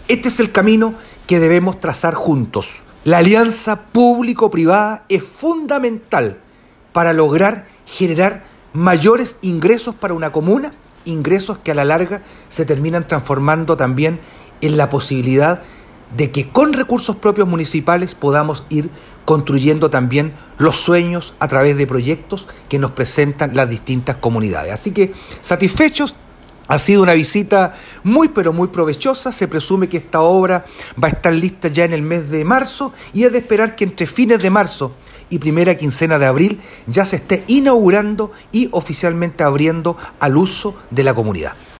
Este es el camino que debemos trazar juntos. La alianza público-privada es fundamental para lograr generar mayores ingresos para una comuna, ingresos que a la larga se terminan transformando también en la posibilidad de que con recursos propios municipales podamos ir construyendo también los sueños a través de proyectos que nos presentan las distintas comunidades. Así que satisfechos. Ha sido una visita muy pero muy provechosa. Se presume que esta obra va a estar lista ya en el mes de marzo y es de esperar que entre fines de marzo y primera quincena de abril ya se esté inaugurando y oficialmente abriendo al uso de la comunidad.